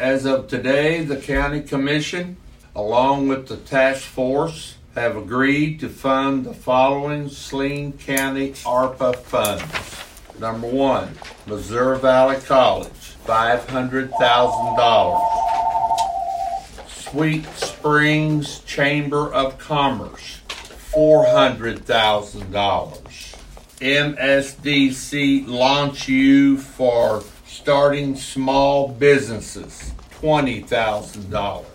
As of today, the County Commission, along with the task force, have agreed to fund the following Saline County ARPA funds. Number one, Missouri Valley College, $500,000. Sweet Springs Chamber of Commerce, $400,000. MSDC Launch You for starting small businesses, $20,000.